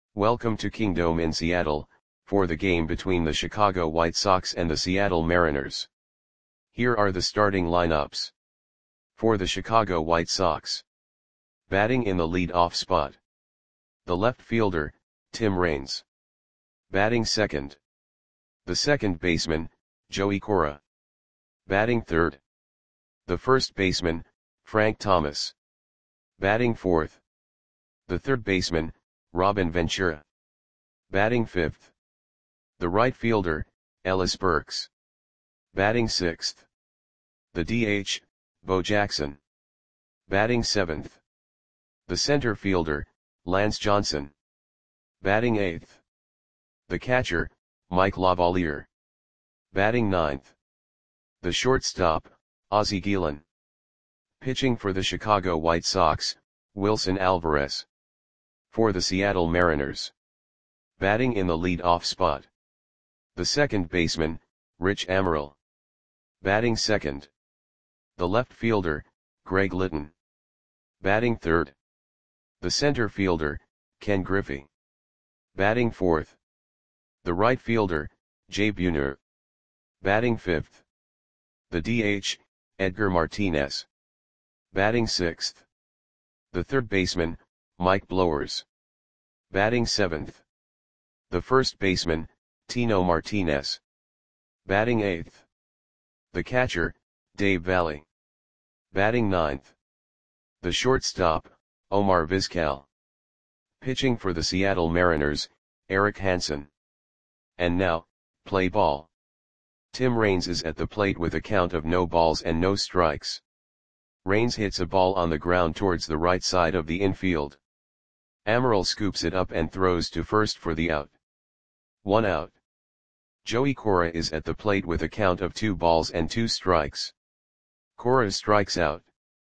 Welcome to Kingdome in Seattle, for the game between the Chicago White Sox and the Seattle Mariners. Here are the starting lineups. For the Chicago White Sox. Batting in the lead-off spot. The left fielder, Tim Raines. Batting second. The second baseman, Joey Cora. Batting third. The first baseman, Frank Thomas. Batting fourth. The third baseman, Robin Ventura. Batting fifth. The right fielder, Ellis Burks. Batting sixth. The DH, Bo Jackson. Batting seventh. The center fielder, Lance Johnson. Batting eighth. The catcher, Mike Lavalier. Batting ninth. The shortstop, Ozzie Guillen. Pitching for the Chicago White Sox, Wilson Alvarez. For the Seattle Mariners. Batting in the lead-off spot. The second baseman, Rich Amaral. Batting second. The left fielder, Greg Litton. Batting third. The center fielder, Ken Griffey. Batting fourth. The right fielder, Jay Buhner. Batting fifth. The DH, Edgar Martinez. Batting sixth. The third baseman, Mike Blowers. Batting seventh. The first baseman, Tino Martinez. Batting eighth. The catcher, Dave Valle. Batting ninth. The shortstop, Omar Vizquel. Pitching for the Seattle Mariners, Eric Hansen. And now, play ball. Tim Raines is at the plate with a count of no balls and no strikes. Raines hits a ball on the ground towards the right side of the infield. Amaral scoops it up and throws to first for the out. 1 out. Joey Cora is at the plate with a count of 2 balls and 2 strikes. Cora strikes out.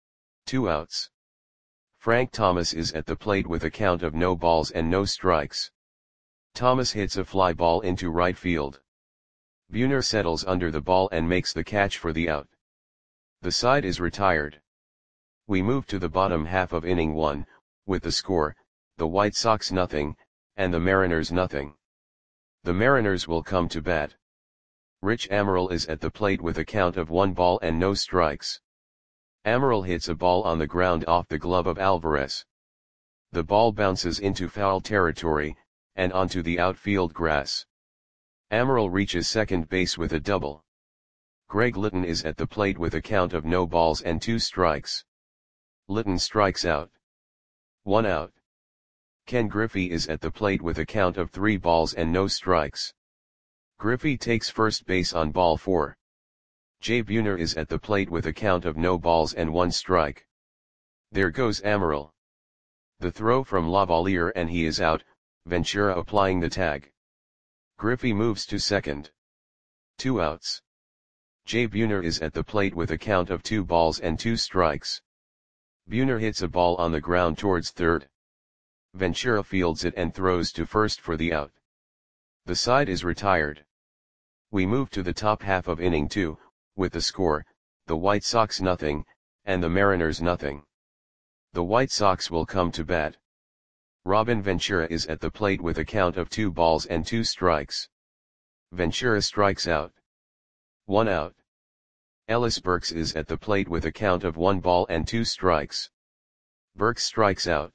2 outs. Frank Thomas is at the plate with a count of no balls and no strikes. Thomas hits a fly ball into right field. Buhner settles under the ball and makes the catch for the out. The side is retired. We move to the bottom half of inning 1, with the score, the White Sox 0, and the Mariners 0. The Mariners will come to bat. Rich Amaral is at the plate with a count of 1 ball and no strikes. Amaral hits a ball on the ground off the glove of Alvarez. The ball bounces into foul territory, and onto the outfield grass. Amaral reaches second base with a double. Greg Litton is at the plate with a count of no balls and 2 strikes. Litton strikes out. 1 out. Ken Griffey is at the plate with a count of 3 balls and no strikes. Griffey takes first base on ball 4. Jay Buhner is at the plate with a count of no balls and 1 strike. There goes Amaral. The throw from Lavalier and he is out, Ventura applying the tag. Griffey moves to second. 2 outs. Jay Buhner is at the plate with a count of 2 balls and 2 strikes. Buhner hits a ball on the ground towards third. Ventura fields it and throws to first for the out. The side is retired. We move to the top half of inning 2, with the score, the White Sox 0, and the Mariners 0. The White Sox will come to bat. Robin Ventura is at the plate with a count of 2 balls and 2 strikes. Ventura strikes out. 1 out. Ellis Burks is at the plate with a count of 1 ball and 2 strikes. Burks strikes out.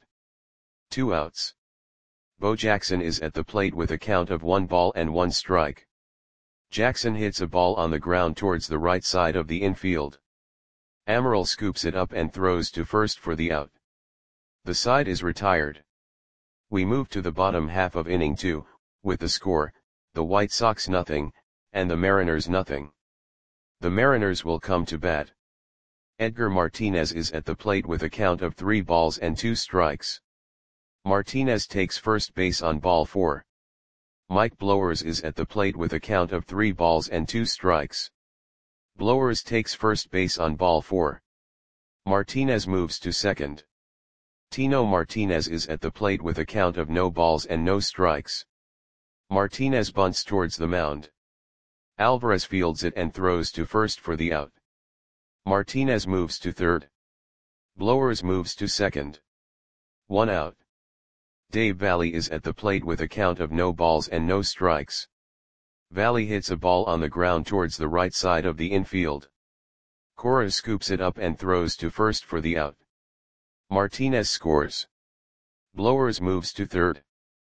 2 outs. Bo Jackson is at the plate with a count of 1 ball and 1 strike. Jackson hits a ball on the ground towards the right side of the infield. Amaral scoops it up and throws to first for the out. The side is retired. We move to the bottom half of inning 2, with the score, the White Sox 0, and the Mariners 0. The Mariners will come to bat. Edgar Martinez is at the plate with a count of 3 balls and 2 strikes. Martinez takes first base on ball 4. Mike Blowers is at the plate with a count of 3 balls and 2 strikes. Blowers takes first base on ball 4. Martinez moves to second. Tino Martinez is at the plate with a count of no balls and no strikes. Martinez bunts towards the mound. Alvarez fields it and throws to first for the out. Martinez moves to third. Blowers moves to second. 1 out. Dave Valle is at the plate with a count of no balls and no strikes. Valle hits a ball on the ground towards the right side of the infield. Cora scoops it up and throws to first for the out. Martinez scores. Blowers moves to third.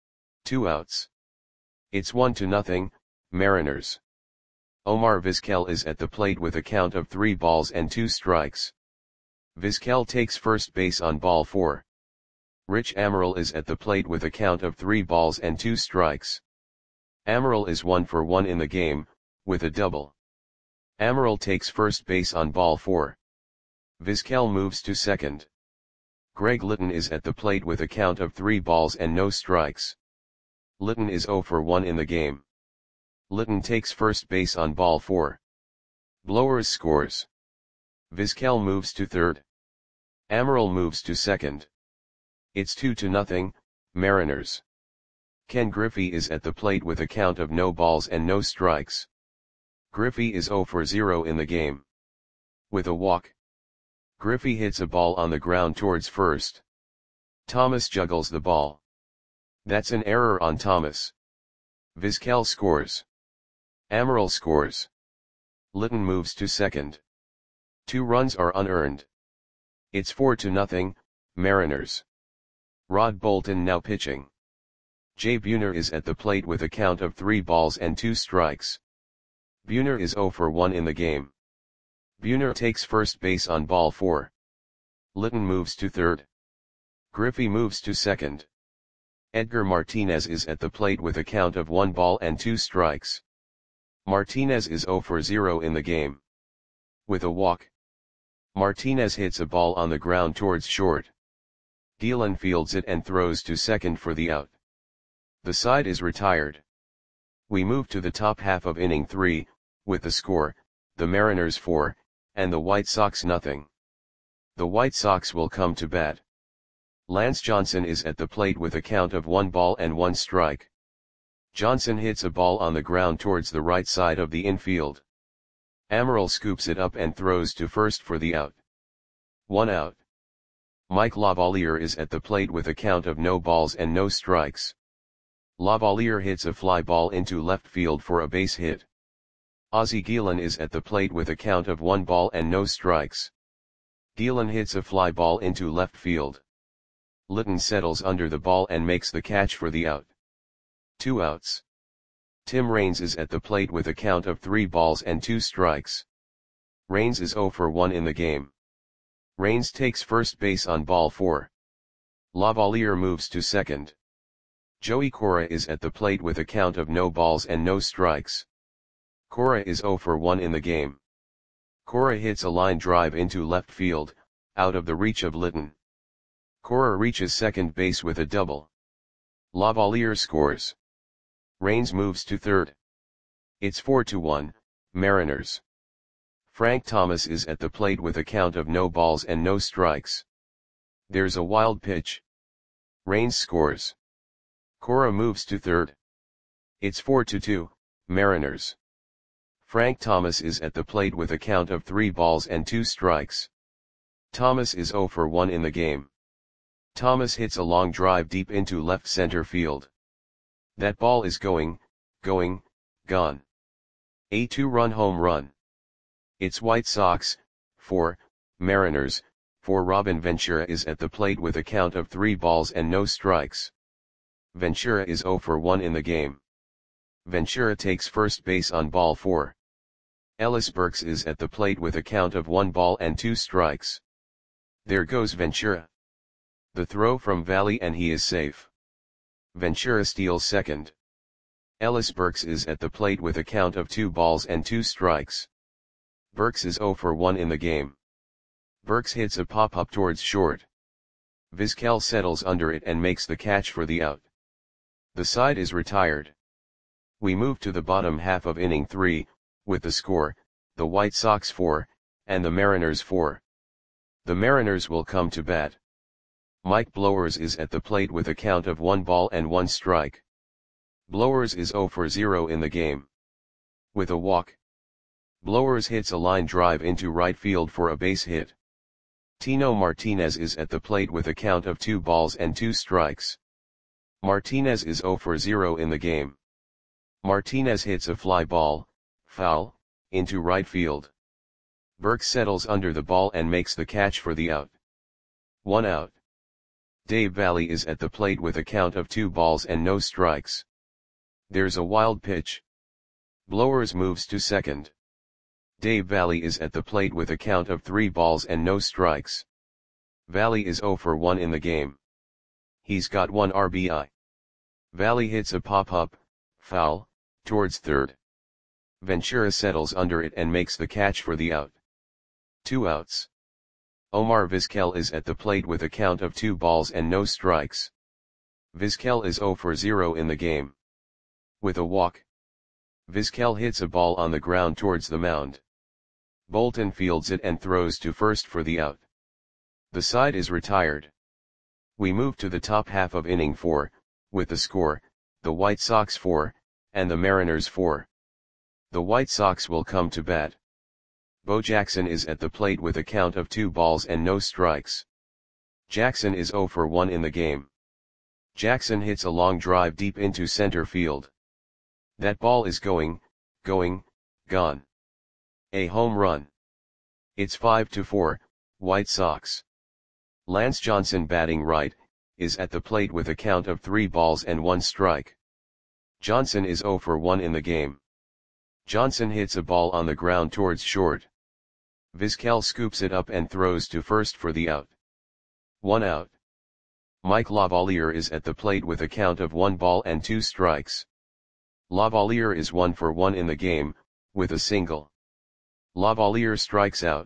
2 outs. It's 1-0, Mariners. Omar Vizquel is at the plate with a count of 3 balls and 2 strikes. Vizquel takes first base on ball 4. Rich Amaral is at the plate with a count of 3 balls and 2 strikes. Amaral is 1 for 1 in the game, with a double. Amaral takes first base on ball 4. Vizquel moves to second. Greg Litton is at the plate with a count of 3 balls and no strikes. Litton is 0 for 1 in the game. Litton takes first base on ball 4. Blowers scores. Vizquel moves to third. Amaral moves to second. It's 2-0, Mariners. Ken Griffey is at the plate with a count of no balls and no strikes. Griffey is 0 for 0 in the game. With a walk. Griffey hits a ball on the ground towards first. Thomas juggles the ball. That's an error on Thomas. Vizquel scores. Amaral scores. Litton moves to second. 2 runs are unearned. It's 4-0, Mariners. Rod Bolton now pitching. Jay Buhner is at the plate with a count of 3 balls and 2 strikes. Buhner is 0 for 1 in the game. Buhner takes first base on ball 4. Litton moves to third. Griffey moves to second. Edgar Martinez is at the plate with a count of 1 ball and 2 strikes. Martinez is 0 for 0 in the game. With a walk. Martinez hits a ball on the ground towards short. Gielan fields it and throws to second for the out. The side is retired. We move to the top half of inning 3, with the score, the Mariners 4, and the White Sox nothing. The White Sox will come to bat. Lance Johnson is at the plate with a count of 1 ball and 1 strike. Johnson hits a ball on the ground towards the right side of the infield. Amaral scoops it up and throws to first for the out. 1 out. Mike Lavalier is at the plate with a count of no balls and no strikes. Lavalier hits a fly ball into left field for a base hit. Ozzie Gielan is at the plate with a count of 1 ball and no strikes. Gielan hits a fly ball into left field. Litton settles under the ball and makes the catch for the out. 2 outs. Tim Raines is at the plate with a count of 3 balls and 2 strikes. Raines is 0 for 1 in the game. Raines takes first base on ball 4. Lavalier moves to second. Joey Cora is at the plate with a count of no balls and no strikes. Cora is 0 for 1 in the game. Cora hits a line drive into left field, out of the reach of Litton. Cora reaches second base with a double. Lavalier scores. Raines moves to third. It's 4-1, Mariners. Frank Thomas is at the plate with a count of no balls and no strikes. There's a wild pitch. Raines scores. Cora moves to third. It's 4-2, Mariners. Frank Thomas is at the plate with a count of 3 balls and 2 strikes. Thomas is 0 for 1 in the game. Thomas hits a long drive deep into left center field. That ball is gone. A 2-run home run. It's White Sox, 4, Mariners, 4. Robin Ventura is at the plate with a count of 3 balls and no strikes. Ventura is 0 for 1 in the game. Ventura takes first base on ball 4. Ellis Burks is at the plate with a count of 1 ball and 2 strikes. There goes Ventura. The throw from Valle and he is safe. Ventura steals second. Ellis Burks is at the plate with a count of 2 balls and 2 strikes. Burks is 0 for 1 in the game. Burks hits a pop-up towards short. Vizquel settles under it and makes the catch for the out. The side is retired. We move to the bottom half of inning 3, with the score, the White Sox 4, and the Mariners 4. The Mariners will come to bat. Mike Blowers is at the plate with a count of 1 ball and 1 strike. Blowers is 0 for 0 in the game. With a walk. Blowers hits a line drive into right field for a base hit. Tino Martinez is at the plate with a count of 2 balls and 2 strikes. Martinez is 0 for 0 in the game. Martinez hits a fly ball, foul, into right field. Burks settles under the ball and makes the catch for the out. 1 out. Dave Valle is at the plate with a count of 2 balls and no strikes. There's a wild pitch. Blowers moves to second. Dave Valle is at the plate with a count of 3 balls and no strikes. Valle is 0 for 1 in the game. He's got 1 RBI. Valle hits a pop-up, foul, towards third. Ventura settles under it and makes the catch for the out. 2 outs. Omar Vizquel is at the plate with a count of 2 balls and no strikes. Vizquel is 0 for 0 in the game. With a walk. Vizquel hits a ball on the ground towards the mound. Bolton fields it and throws to first for the out. The side is retired. We move to the top half of inning 4, with the score, the White Sox 4, and the Mariners 4. The White Sox will come to bat. Bo Jackson is at the plate with a count of 2 balls and no strikes. Jackson is 0 for 1 in the game. Jackson hits a long drive deep into center field. That ball is gone. A home run. It's 5-4, White Sox. Lance Johnson batting right, is at the plate with a count of 3 balls and 1 strike. Johnson is 0 for 1 in the game. Johnson hits a ball on the ground towards short. Vizquel scoops it up and throws to first for the out. 1 out. Mike Lavalier is at the plate with a count of 1 ball and 2 strikes. Lavalier is 1 for 1 in the game, with a single. Lavalier strikes out.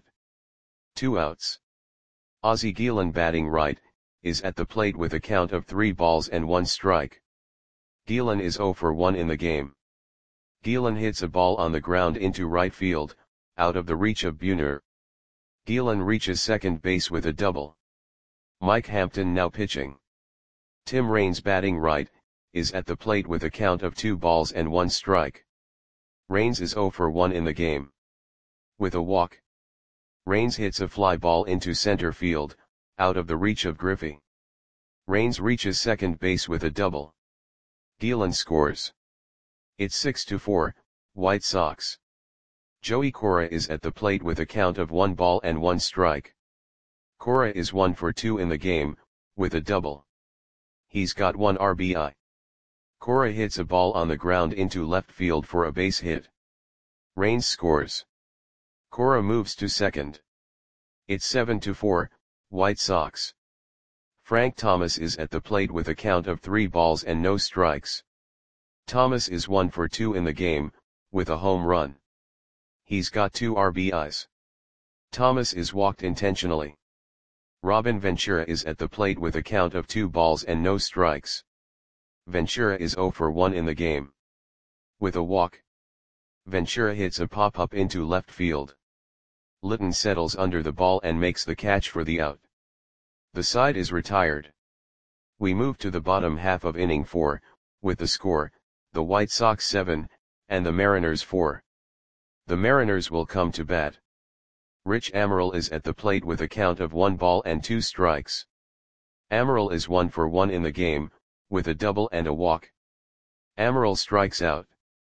2 outs. Ozzie Guillen batting right, is at the plate with a count of 3 balls and 1 strike. Guillen is 0 for 1 in the game. Guillen hits a ball on the ground into right field, out of the reach of Buhner. Guillen reaches second base with a double. Mike Hampton now pitching. Tim Raines batting right, is at the plate with a count of 2 balls and 1 strike. Raines is 0 for 1 in the game. With a walk. Raines hits a fly ball into center field, out of the reach of Griffey. Raines reaches second base with a double. Guillen scores. It's 6-4, White Sox. Joey Cora is at the plate with a count of 1 ball and 1 strike. Cora is 1 for 2 in the game, with a double. He's got 1 RBI. Cora hits a ball on the ground into left field for a base hit. Raines scores. Cora moves to second. It's 7-4, White Sox. Frank Thomas is at the plate with a count of 3 balls and no strikes. Thomas is 1 for 2 in the game, with a home run. He's got 2 RBIs. Thomas is walked intentionally. Robin Ventura is at the plate with a count of 2 balls and no strikes. Ventura is 0 for 1 in the game. With a walk. Ventura hits a pop-up into left field. Litton settles under the ball and makes the catch for the out. The side is retired. We move to the bottom half of inning 4, with the score, the White Sox 7, and the Mariners 4. The Mariners will come to bat. Rich Amaral is at the plate with a count of 1 ball and 2 strikes. Amaral is 1 for 1 in the game, with a double and a walk. Amaral strikes out.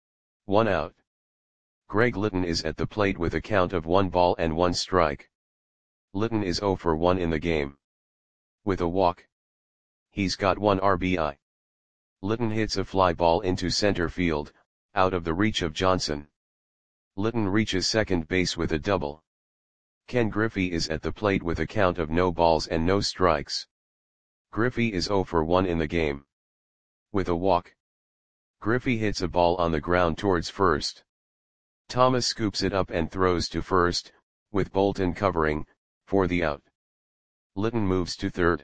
1 out. Greg Litton is at the plate with a count of 1 ball and 1 strike. Litton is 0 for 1 in the game. With a walk. He's got 1 RBI. Litton hits a fly ball into center field, out of the reach of Johnson. Litton reaches second base with a double. Ken Griffey is at the plate with a count of no balls and no strikes. Griffey is 0 for 1 in the game. With a walk. Griffey hits a ball on the ground towards first. Thomas scoops it up and throws to first, with Bolton covering, for the out. Litton moves to third.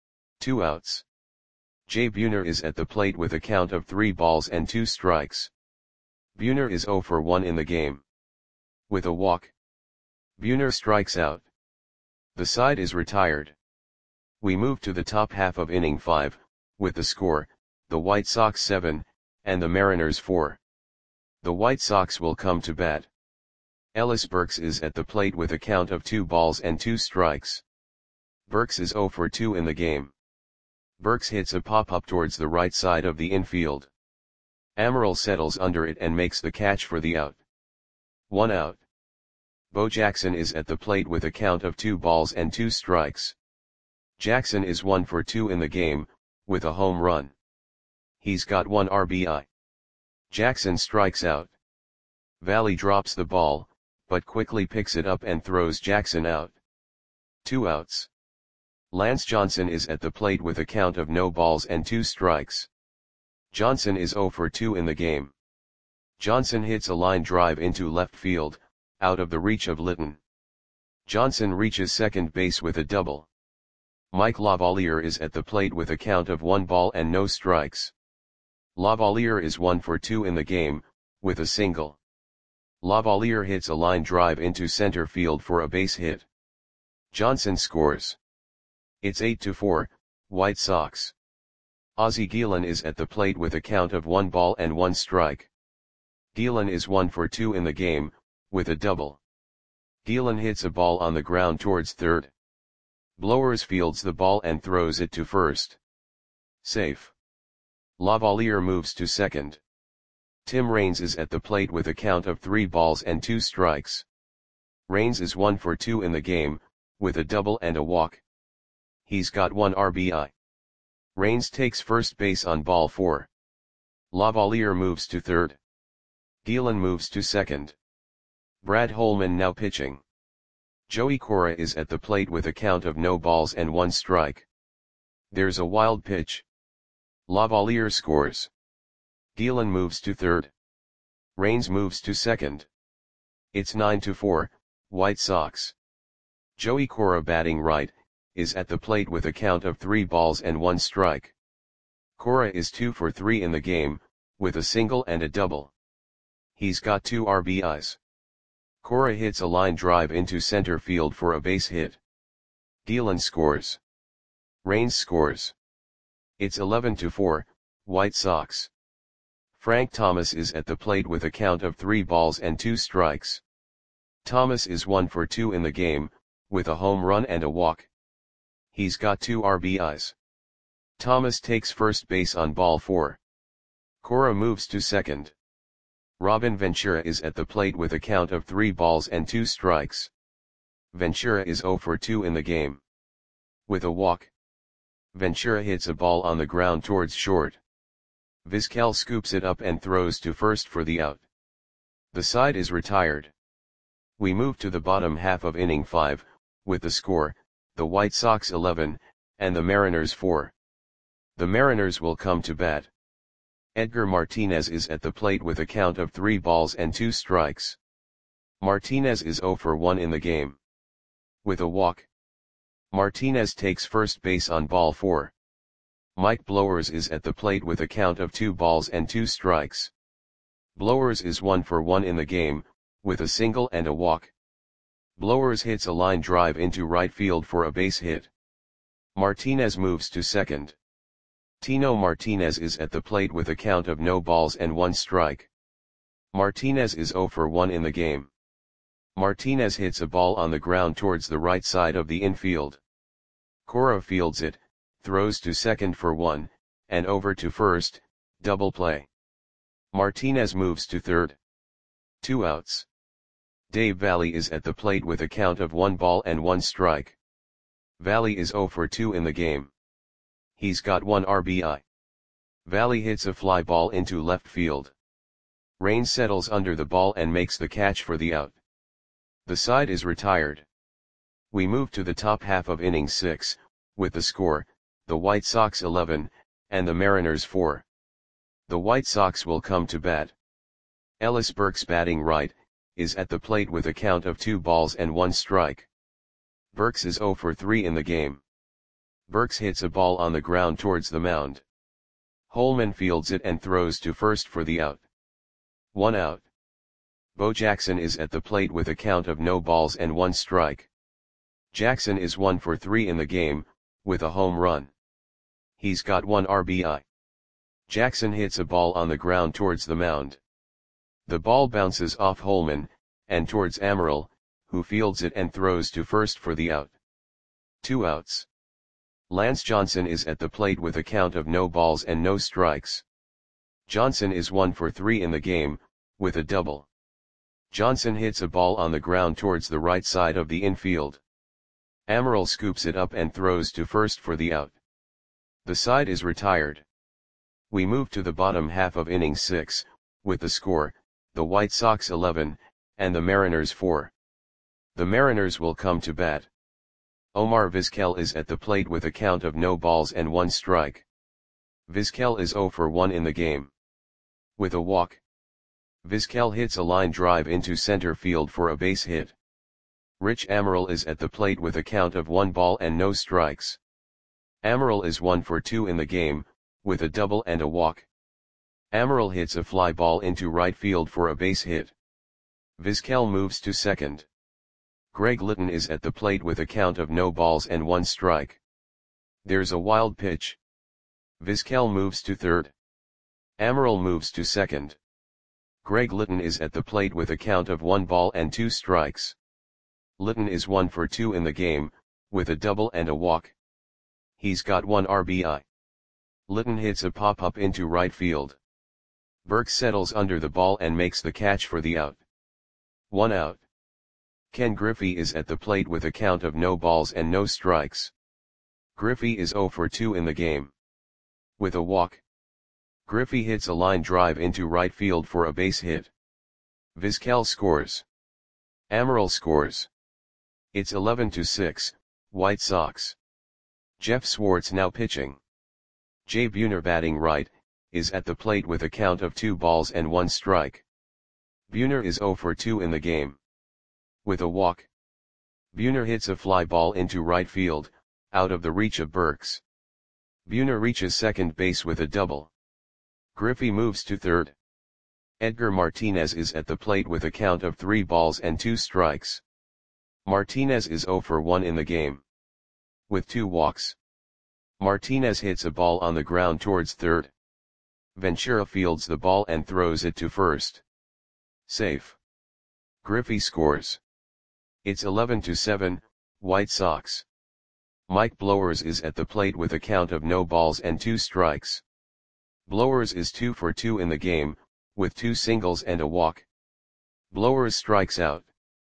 2 outs. Jay Buhner is at the plate with a count of 3 balls and 2 strikes. Buhner is 0 for 1 in the game. With a walk. Buhner strikes out. The side is retired. We move to the top half of inning 5, with the score, the White Sox 7, and the Mariners 4. The White Sox will come to bat. Ellis Burks is at the plate with a count of 2 balls and 2 strikes. Burks is 0 for 2 in the game. Burks hits a pop-up towards the right side of the infield. Amaral settles under it and makes the catch for the out. 1 out. Bo Jackson is at the plate with a count of 2 balls and 2 strikes. Jackson is 1 for 2 in the game, with a home run. He's got 1 RBI. Jackson strikes out. Valley drops the ball, but quickly picks it up and throws Jackson out. 2 outs. Lance Johnson is at the plate with a count of no balls and 2 strikes. Johnson is 0 for 2 in the game. Johnson hits a line drive into left field, out of the reach of Litton. Johnson reaches second base with a double. Mike Lavalier is at the plate with a count of 1 ball and no strikes. Lavalier is 1 for 2 in the game, with a single. Lavalier hits a line drive into center field for a base hit. Johnson scores. It's 8-4, White Sox. Ozzie Guillen is at the plate with a count of 1 ball and 1 strike. Guillen is 1 for 2 in the game, with a double. Guillen hits a ball on the ground towards third. Blowers fields the ball and throws it to first. Safe. Lavalier moves to second. Tim Raines is at the plate with a count of 3 balls and 2 strikes. Raines is 1 for 2 in the game, with a double and a walk. He's got 1 RBI. Raines takes first base on ball 4. Lavalier moves to third. Guillen moves to second. Brad Holman now pitching. Joey Cora is at the plate with a count of no balls and 1 strike. There's a wild pitch. Lavalier scores. Guillen moves to third. Raines moves to second. It's 9-4, White Sox. Joey Cora batting right, is at the plate with a count of 3 balls and 1 strike. Cora is 2 for 3 in the game, with a single and a double. He's got 2 RBIs. Cora hits a line drive into center field for a base hit. Guillen scores. Raines scores. It's 11-4, White Sox. Frank Thomas is at the plate with a count of 3 balls and 2 strikes. Thomas is 1 for 2 in the game, with a home run and a walk. He's got 2 RBIs. Thomas takes first base on ball 4. Cora moves to second. Robin Ventura is at the plate with a count of 3 balls and 2 strikes. Ventura is 0 for 2 in the game. With a walk. Ventura hits a ball on the ground towards short. Vizquel scoops it up and throws to first for the out. The side is retired. We move to the bottom half of inning 5, with the score, the White Sox 11, and the Mariners 4. The Mariners will come to bat. Edgar Martinez is at the plate with a count of 3 balls and 2 strikes. Martinez is 0 for 1 in the game. With a walk. Martinez takes first base on ball 4. Mike Blowers is at the plate with a count of 2 balls and 2 strikes. Blowers is 1 for 1 in the game, with a single and a walk. Blowers hits a line drive into right field for a base hit. Martinez moves to second. Tino Martinez is at the plate with a count of no balls and 1 strike. Martinez is 0 for 1 in the game. Martinez hits a ball on the ground towards the right side of the infield. Cora fields it, throws to second for 1, and over to first, double play. Martinez moves to third. 2 outs. Dave Valley is at the plate with a count of 1 ball and 1 strike. Valley is 0 for 2 in the game. He's got 1 RBI. Valley hits a fly ball into left field. Raines settles under the ball and makes the catch for the out. The side is retired. We move to the top half of inning 6, with the score, the White Sox 11, and the Mariners 4. The White Sox will come to bat. Ellis Burks batting right, is at the plate with a count of 2 balls and 1 strike. Burks is 0 for 3 in the game. Burks hits a ball on the ground towards the mound. Holman fields it and throws to first for the out. 1 out. Bo Jackson is at the plate with a count of no balls and 1 strike. Jackson is 1 for 3 in the game, with a home run. He's got 1 RBI. Jackson hits a ball on the ground towards the mound. The ball bounces off Holman, and towards Amaral, who fields it and throws to first for the out. 2 outs. Lance Johnson is at the plate with a count of no balls and no strikes. Johnson is 1 for 3 in the game, with a double. Johnson hits a ball on the ground towards the right side of the infield. Amaral scoops it up and throws to first for the out. The side is retired. We move to the bottom half of inning 6, with the score, the White Sox 11, and the Mariners 4. The Mariners will come to bat. Omar Vizquel is at the plate with a count of no balls and 1 strike. Vizquel is 0 for 1 in the game. With a walk, Vizquel hits a line drive into center field for a base hit. Rich Amaral is at the plate with a count of 1 ball and no strikes. Amaral is 1 for 2 in the game, with a double and a walk. Amaral hits a fly ball into right field for a base hit. Vizquel moves to second. Greg Litton is at the plate with a count of no balls and 1 strike. There's a wild pitch. Vizquel moves to third. Amaral moves to second. Greg Litton is at the plate with a count of 1 ball and 2 strikes. Litton is 1 for 2 in the game, with a double and a walk. He's got 1 RBI. Litton hits a pop-up into right field. Burke settles under the ball and makes the catch for the out. 1 out. Ken Griffey is at the plate with a count of no balls and no strikes. Griffey is 0 for 2 in the game. With a walk, Griffey hits a line drive into right field for a base hit. Vizquel scores. Amaral scores. It's 11-6, White Sox. Jeff Swartz now pitching. Jay Buhner batting right, is at the plate with a count of 2 balls and 1 strike. Buhner is 0 for 2 in the game. With a walk, Buhner hits a fly ball into right field, out of the reach of Burks. Buhner reaches second base with a double. Griffey moves to third. Edgar Martinez is at the plate with a count of 3 balls and 2 strikes. Martinez is 0 for 1 in the game. With 2 walks, Martinez hits a ball on the ground towards third. Ventura fields the ball and throws it to first. Safe. Griffey scores. It's 11-7, White Sox. Mike Blowers is at the plate with a count of no balls and 2 strikes. Blowers is 2 for 2 in the game, with 2 singles and a walk. Blowers strikes out.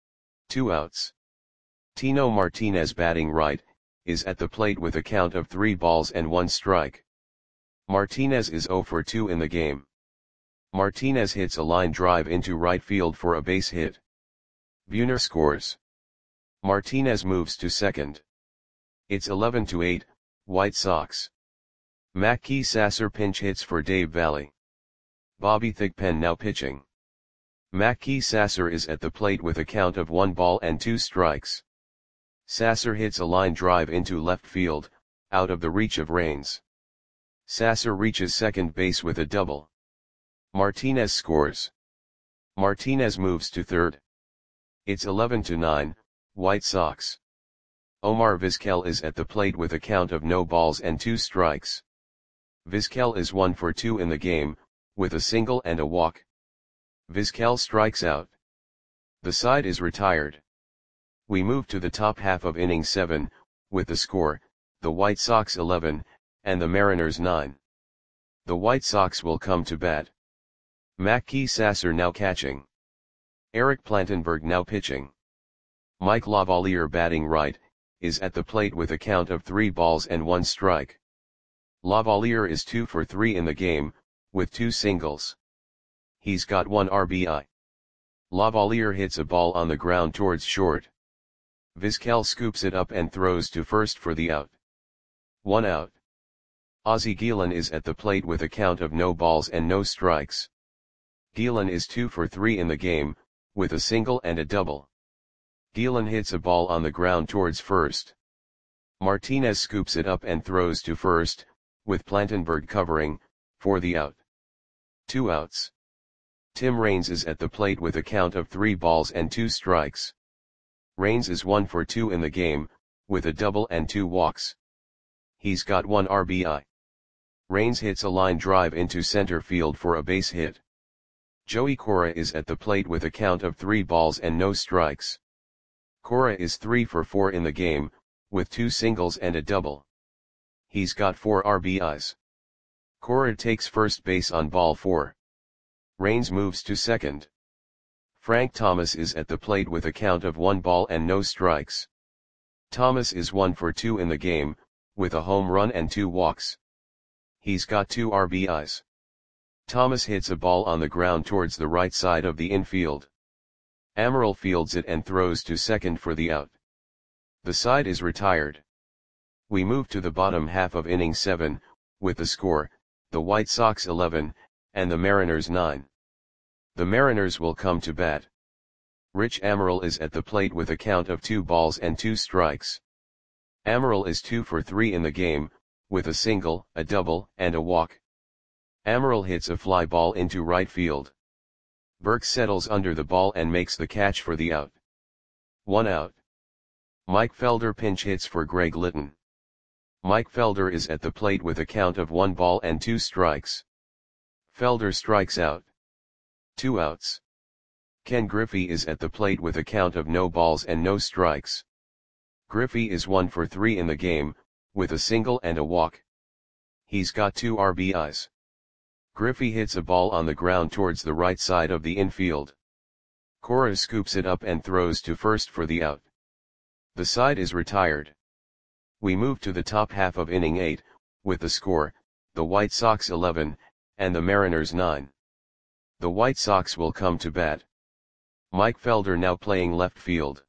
2 outs. Tino Martinez batting right, is at the plate with a count of 3 balls and 1 strike. Martinez is 0 for 2 in the game. Martinez hits a line drive into right field for a base hit. Buhner scores. Martinez moves to second. It's 11-8, White Sox. Mackey Sasser pinch hits for Dave Valley. Bobby Thigpen now pitching. Mackey Sasser is at the plate with a count of 1 ball and 2 strikes. Sasser hits a line drive into left field, out of the reach of Raines. Sasser reaches second base with a double. Martinez scores. Martinez moves to third. It's 11-9, White Sox. Omar Vizquel is at the plate with a count of no balls and 2 strikes. Vizquel is 1 for 2 in the game, with a single and a walk. Vizquel strikes out. The side is retired. We move to the top half of inning 7, with the score, the White Sox 11, and the Mariners 9. The White Sox will come to bat. Mackey Sasser now catching. Eric Plantenberg now pitching. Mike Lavalier batting right, is at the plate with a count of 3 balls and 1 strike. Lavalier is 2 for 3 in the game, with 2 singles. He's got 1 RBI. Lavalier hits a ball on the ground towards short. Vizquel scoops it up and throws to first for the out. 1 out. Ozzie Guillen is at the plate with a count of no balls and no strikes. Guillen is 2 for 3 in the game, with a single and a double. Guillen hits a ball on the ground towards first. Martinez scoops it up and throws to first, with Plantenberg covering, for the out. 2 outs. Tim Raines is at the plate with a count of 3 balls and 2 strikes. Raines is 1 for 2 in the game, with a double and 2 walks. He's got 1 RBI. Raines hits a line drive into center field for a base hit. Joey Cora is at the plate with a count of 3 balls and no strikes. Cora is 3 for 4 in the game, with 2 singles and a double. He's got 4 RBIs. Cora takes first base on ball 4. Raines moves to second. Frank Thomas is at the plate with a count of 1 ball and no strikes. Thomas is 1 for 2 in the game, with a home run and 2 walks. He's got 2 RBIs. Thomas hits a ball on the ground towards the right side of the infield. Amaral fields it and throws to second for the out. The side is retired. We move to the bottom half of inning 7, with the score, the White Sox 11, and the Mariners 9. The Mariners will come to bat. Rich Amaral is at the plate with a count of 2 balls and 2 strikes. Amaral is 2 for 3 in the game, with a single, a double, and a walk. Amaral hits a fly ball into right field. Burke settles under the ball and makes the catch for the out. 1 out. Mike Felder pinch hits for Greg Litton. Mike Felder is at the plate with a count of 1 ball and 2 strikes. Felder strikes out. 2 outs. Ken Griffey is at the plate with a count of no balls and no strikes. Griffey is 1 for 3 in the game, with a single and a walk. He's got 2 RBIs. Griffey hits a ball on the ground towards the right side of the infield. Cora scoops it up and throws to first for the out. The side is retired. We move to the top half of inning 8, with the score, the White Sox 11, and the Mariners 9. The White Sox will come to bat. Mike Felder now playing left field.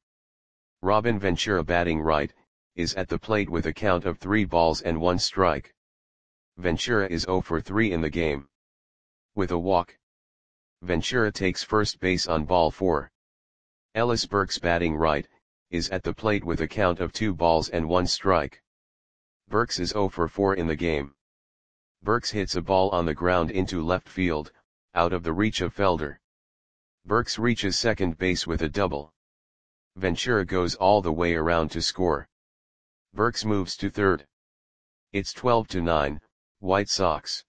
Robin Ventura batting right, is at the plate with a count of 3 balls and 1 strike. Ventura is 0 for 3 in the game. With a walk. Ventura takes first base on ball 4. Ellis Burks batting right, is at the plate with a count of 2 balls and 1 strike. Burks is 0 for 4 in the game. Burks hits a ball on the ground into left field, out of the reach of Felder. Burks reaches second base with a double. Ventura goes all the way around to score. Burks moves to third. It's 12-9, White Sox.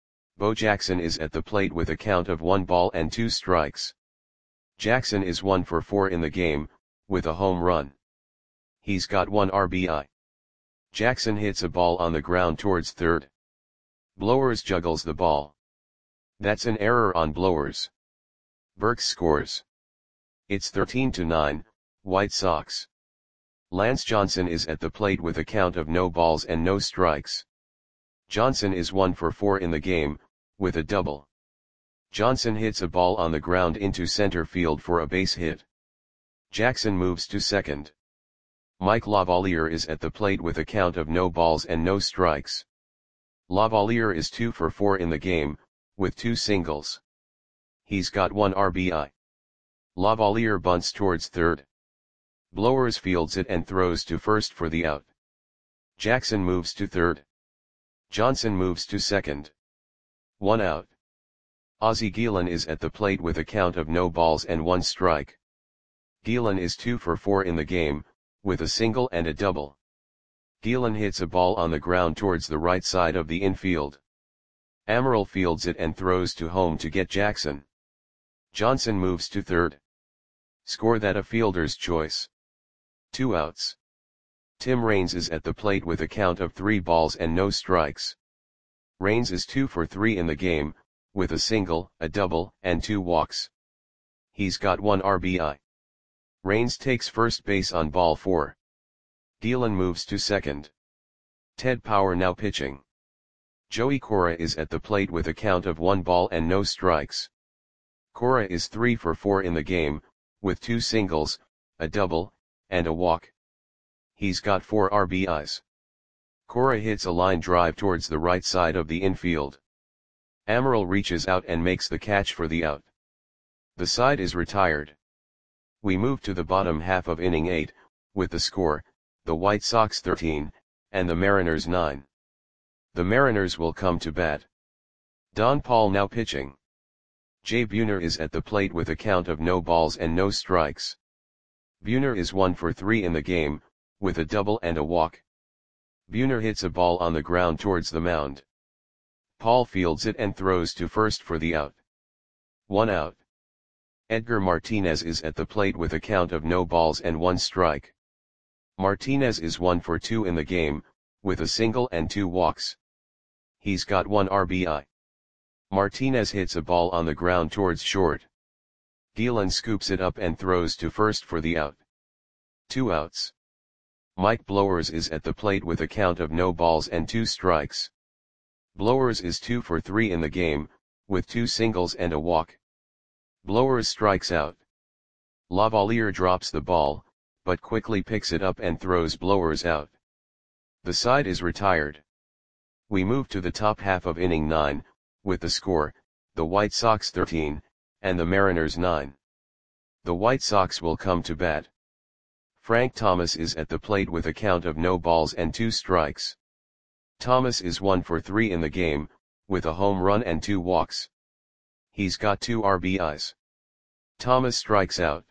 Bo Jackson is at the plate with a count of 1 ball and 2 strikes. Jackson is 1 for 4 in the game, with a home run. He's got 1 RBI. Jackson hits a ball on the ground towards third. Blowers juggles the ball. That's an error on Blowers. Burks scores. It's 13-9, White Sox. Lance Johnson is at the plate with a count of no balls and no strikes. Johnson is 1 for 4 in the game, with a double. Johnson hits a ball on the ground into center field for a base hit. Jackson moves to second. Mike Lavalier is at the plate with a count of no balls and no strikes. Lavalier is 2 for 4 in the game, with 2 singles. He's got 1 RBI. Lavalier bunts towards third. Blowers fields it and throws to first for the out. Jackson moves to third. Johnson moves to second. 1 out. Ozzie Guillen is at the plate with a count of no balls and 1 strike. Guillen is 2 for 4 in the game, with a single and a double. Guillen hits a ball on the ground towards the right side of the infield. Amaral fields it and throws to home to get Jackson. Johnson moves to third. Score that a fielder's choice. 2 outs. Tim Raines is at the plate with a count of 3 balls and no strikes. Raines is 2 for 3 in the game, with a single, a double, and 2 walks. He's got 1 RBI. Raines takes first base on ball 4. Guillen moves to second. Ted Power now pitching. Joey Cora is at the plate with a count of 1 ball and no strikes. Cora is 3 for 4 in the game, with 2 singles, a double, and a walk. He's got 4 RBIs. Cora hits a line drive towards the right side of the infield. Amaral reaches out and makes the catch for the out. The side is retired. We move to the bottom half of inning 8, with the score, the White Sox 13, and the Mariners 9. The Mariners will come to bat. Don Paul now pitching. Jay Buhner is at the plate with a count of no balls and no strikes. Buhner is 1 for 3 in the game, with a double and a walk. Buhner hits a ball on the ground towards the mound. Paul fields it and throws to first for the out. 1 out. Edgar Martinez is at the plate with a count of no balls and 1 strike. Martinez is 1 for 2 in the game, with a single and 2 walks. He's got 1 RBI. Martinez hits a ball on the ground towards short. Gielan scoops it up and throws to first for the out. 2 outs. Mike Blowers is at the plate with a count of no balls and 2 strikes. Blowers is 2 for 3 in the game, with 2 singles and a walk. Blowers strikes out. Lavalier drops the ball, but quickly picks it up and throws Blowers out. The side is retired. We move to the top half of inning 9, with the score, the White Sox 13, and the Mariners 9. The White Sox will come to bat. Frank Thomas is at the plate with a count of no balls and 2 strikes. Thomas is 1 for 3 in the game, with a home run and 2 walks. He's got 2 RBIs. Thomas strikes out.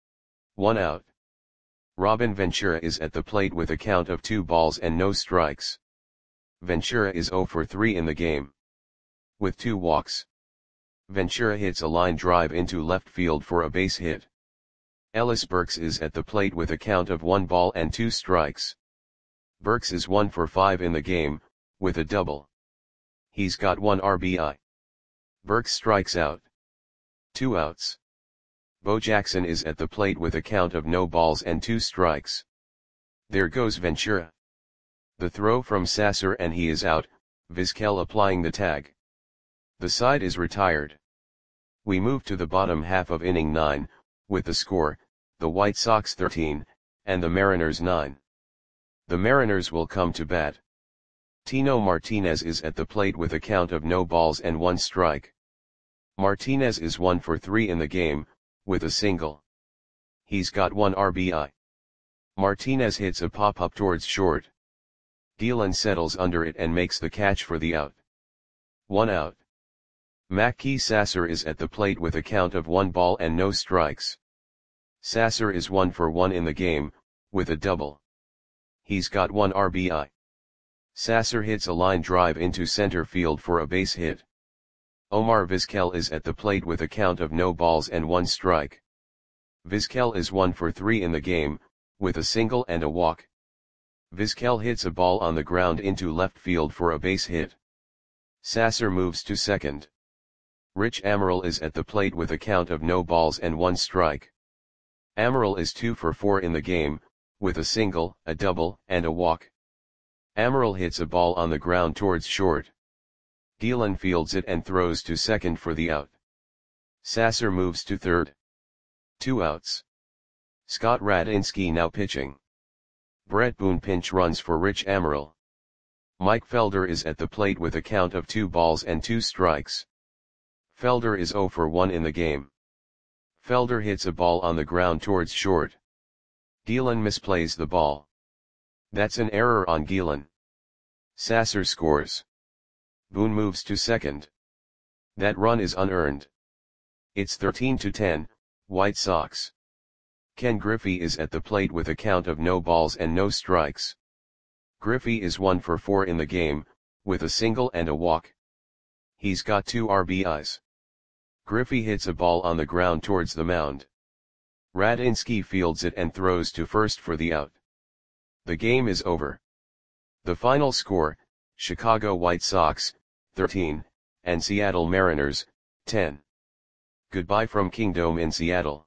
1 out. Robin Ventura is at the plate with a count of 2 balls and no strikes. Ventura is 0 for 3 in the game, with 2 walks. Ventura hits a line drive into left field for a base hit. Ellis Burks is at the plate with a count of 1 ball and 2 strikes. Burks is 1 for 5 in the game, with a double. He's got 1 RBI. Burks strikes out. 2 outs. Bo Jackson is at the plate with a count of no balls and 2 strikes. There goes Ventura. The throw from Sasser and he is out, Vizquel applying the tag. The side is retired. We move to the bottom half of inning 9, with the score, the White Sox 13, and the Mariners 9. The Mariners will come to bat. Tino Martinez is at the plate with a count of no balls and 1 strike. Martinez is 1 for 3 in the game, with a single. He's got 1 RBI. Martinez hits a pop-up towards short. Gielan settles under it and makes the catch for the out. 1 out. Mackey Sasser is at the plate with a count of 1 ball and no strikes. Sasser is 1 for 1 in the game, with a double. He's got 1 RBI. Sasser hits a line drive into center field for a base hit. Omar Vizquel is at the plate with a count of no balls and 1 strike. Vizquel is 1 for 3 in the game, with a single and a walk. Vizquel hits a ball on the ground into left field for a base hit. Sasser moves to second. Rich Amaral is at the plate with a count of no balls and 1 strike. Amaral is 2 for 4 in the game, with a single, a double, and a walk. Amaral hits a ball on the ground towards short. Gielan fields it and throws to second for the out. Sasser moves to third. 2 outs. Scott Radinsky now pitching. Brett Boone pinch runs for Rich Amaral. Mike Felder is at the plate with a count of 2 balls and 2 strikes. Felder is 0 for 1 in the game. Felder hits a ball on the ground towards short. Gielan misplays the ball. That's an error on Gielan. Sasser scores. Boone moves to second. That run is unearned. It's 13-10, White Sox. Ken Griffey is at the plate with a count of no balls and no strikes. Griffey is 1 for 4 in the game, with a single and a walk. He's got 2 RBIs. Griffey hits a ball on the ground towards the mound. Radinsky fields it and throws to first for the out. The game is over. The final score, Chicago White Sox, 13, and Seattle Mariners, 10. Goodbye from Kingdome in Seattle.